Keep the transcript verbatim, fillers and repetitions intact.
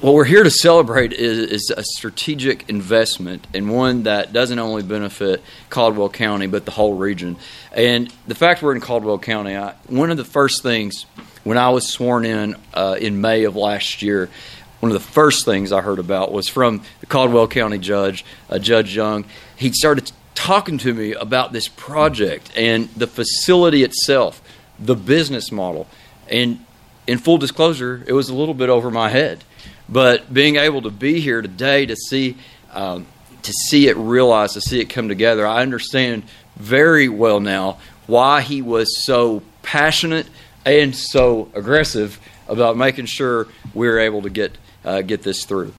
what we're here to celebrate is, is a strategic investment, and one that doesn't only benefit Caldwell County but the whole region. And the fact we're in Caldwell County, I, one of the first things when I was sworn in uh, in May of last year, one of the first things I heard about was from the Caldwell County judge, uh, Judge Young. He started talking to me about this project and the facility itself, the business model. And in full disclosure, it was a little bit over my head. But being able to be here today to see um, to see it realized, to see it come together, I understand very well now why he was so passionate and so aggressive about making sure we were able to get uh, get this through.